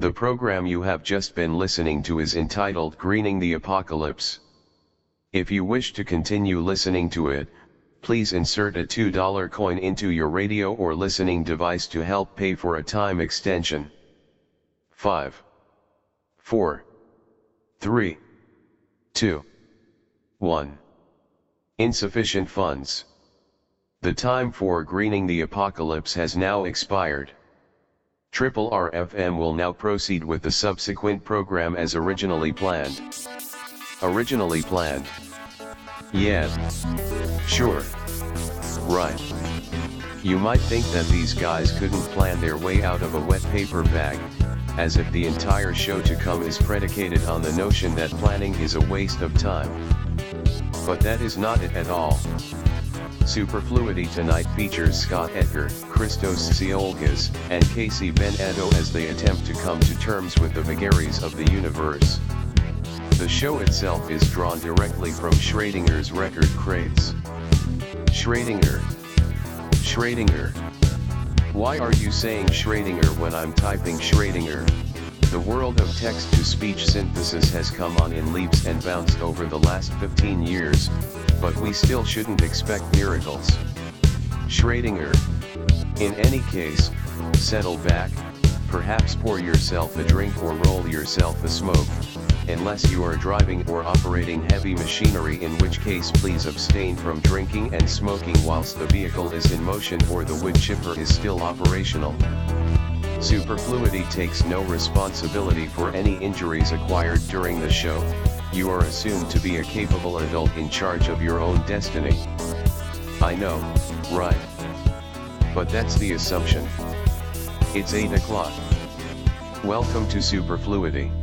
The program you have just been listening to is entitled Greening the Apocalypse. If you wish to continue listening to it, please insert a $2 coin into your radio or listening device to help pay for a time extension. 5, 4, 3, 2, 1. Insufficient funds. The time for Greening the Apocalypse has now expired. Triple RFM will now proceed with the subsequent program as originally planned. Originally planned? Yeah. Sure. Right. You might think that these guys couldn't plan their way out of a wet paper bag, as if the entire show to come is predicated on the notion that planning is a waste of time. But that is not it at all. Superfluity tonight features Scott Edgar, Christos Tsiolkas, and Casey Ben Edo as they attempt to come to terms with the vagaries of the universe. The show itself is drawn directly from Schrodinger's record crates. Schrödinger. Schrödinger. Why are you saying Schrödinger when I'm typing Schrödinger? The world of text-to-speech synthesis has come on in leaps and bounds over the last 15 years, but we still shouldn't expect miracles. Schrödinger. In any case, settle back, perhaps pour yourself a drink or roll yourself a smoke, unless you are driving or operating heavy machinery, in which case please abstain from drinking and smoking whilst the vehicle is in motion or the wood chipper is still operational. Superfluity takes no responsibility for any injuries acquired during the show. You are assumed to be a capable adult in charge of your own destiny. I know, right? But that's the assumption. It's 8 o'clock. Welcome to Superfluity.